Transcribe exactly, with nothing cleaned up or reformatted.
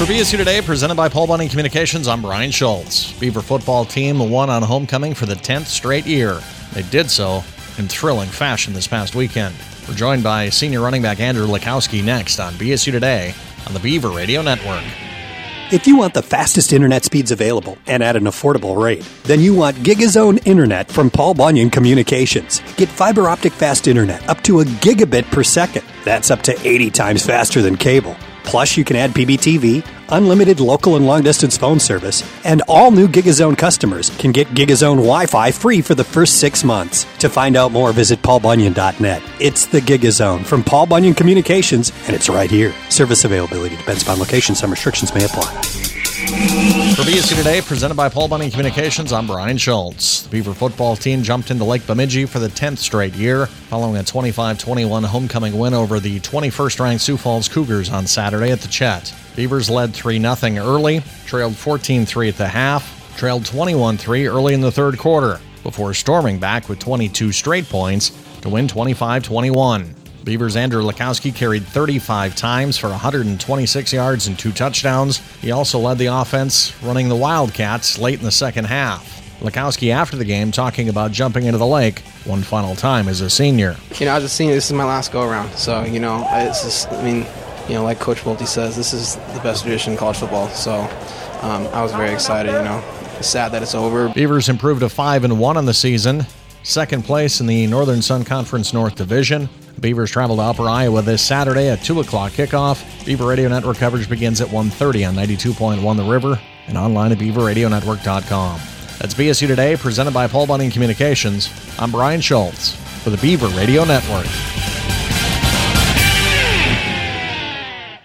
For B S U Today, presented by Paul Bunyan Communications, I'm Brian Schultz. Beaver football team won on homecoming for the tenth straight year. They did so in thrilling fashion this past weekend. We're joined by senior running back Andrew Lekowski next on B S U Today on the Beaver Radio Network. If you want the fastest internet speeds available and at an affordable rate, then you want GigaZone Internet from Paul Bunyan Communications. Get fiber optic fast internet up to a gigabit per second. That's up to eighty times faster than cable. Plus, you can add P B T V, unlimited local and long-distance phone service, and all new GigaZone customers can get GigaZone Wi-Fi free for the first six months. To find out more, visit paul bunyan dot net. It's the GigaZone from Paul Bunyan Communications, and it's right here. Service availability depends upon location. Some restrictions may apply. For B S U Today, presented by Paul Bunyan Communications, I'm Brian Schultz. The Beaver football team jumped into Lake Bemidji for the tenth straight year, following a twenty-five twenty-one homecoming win over the twenty-first ranked Sioux Falls Cougars on Saturday at the Chet. Beavers led three nothing early, trailed fourteen three at the half, trailed twenty-one three early in the third quarter, before storming back with twenty-two straight points to win twenty-five twenty-one. Beavers' Andrew Lekowski carried thirty-five times for one hundred twenty-six yards and two touchdowns. He also led the offense, running the Wildcats late in the second half. Lekowski, after the game, talking about jumping into the lake one final time as a senior. You know, as a senior, this is my last go-around. So, you know, it's just, I mean, you know, like Coach Bolte says, this is the best tradition in college football. So um, I was very excited, you know. It's sad that it's over. Beavers improved to five and one on the season, second place in the Northern Sun Conference North Division. Beavers travel to Upper Iowa this Saturday at two o'clock kickoff. Beaver Radio Network coverage begins at one thirty on ninety-two point one The River and online at beaver radio network dot com. That's B S U Today, presented by Paul Bunyan Communications. I'm Brian Schultz for the Beaver Radio Network.